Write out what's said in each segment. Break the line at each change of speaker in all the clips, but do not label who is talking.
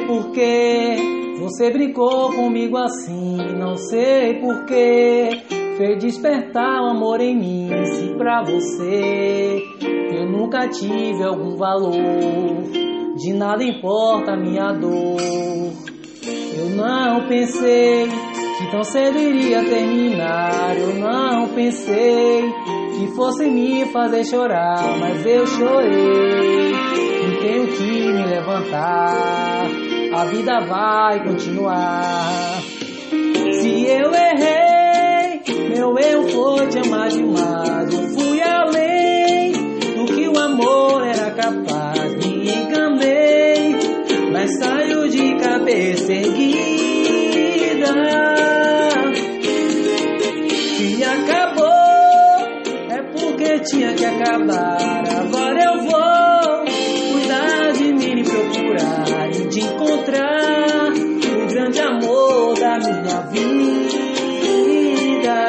porquê você brincou comigo assim. Não sei porquê fez despertar o amor em mim. Se pra você eu nunca tive algum valor, de nada importa a minha dor. Eu não pensei que tão cedo iria terminar. Eu não pensei que fosse me fazer chorar, mas eu chorei e tenho que me levantar. A vida vai continuar. Se eu errei, meu erro foi te amar demais. Eu fui além do que o amor era capaz. Me enganei, mas saio de cabeça erguida. Se acabou, é porque tinha que acabar. Agora eu vou cuidar de mim e procurar e de encontrar o grande amor da minha vida.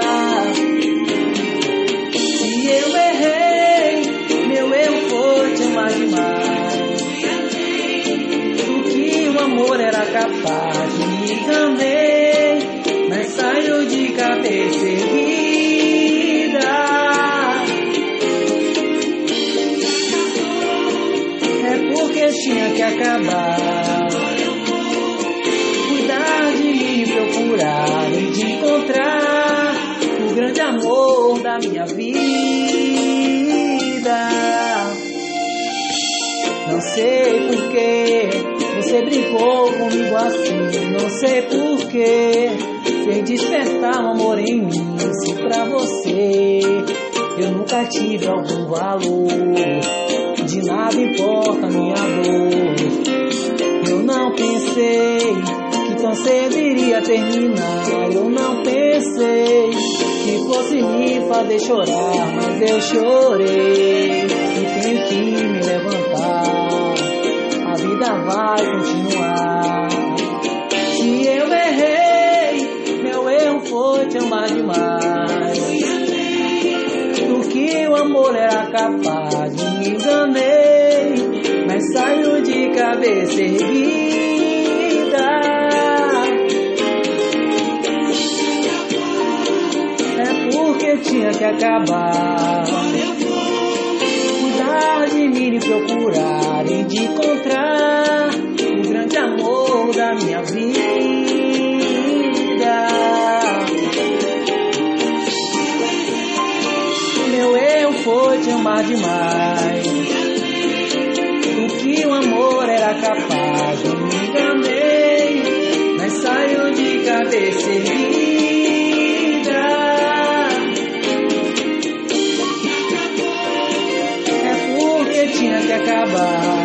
Se eu errei, meu erro foi te amar demais. Do que o amor era capaz. Me enganei, mas saio de cabeça erguida. É porque tinha que acabar. Cuidar de mim, procurar e de encontrar o grande amor da minha vida. Não sei porquê você brincou comigo assim. Não sei porquê fez despertar um amor em mim. Se pra você eu nunca tive algum valor, de nada importa a minha dor. Eu não pensei que tão cedo iria terminar. Eu não pensei que fosse me fazer chorar, mas eu chorei e tenho que me levantar. A vida vai continuar. Se eu errei, meu erro foi te amar demais. Do que o amor era capaz. Me enganei, mas saio de cabeça erguida. É porque tinha que acabar. Cuidar de mim e procurar e de encontrar o grande amor da minha vida. Meu erro foi te amar demais. Do que o amor era capaz. Eu me enganei, mas saio de cabeça erguida. É porque tinha que acabar.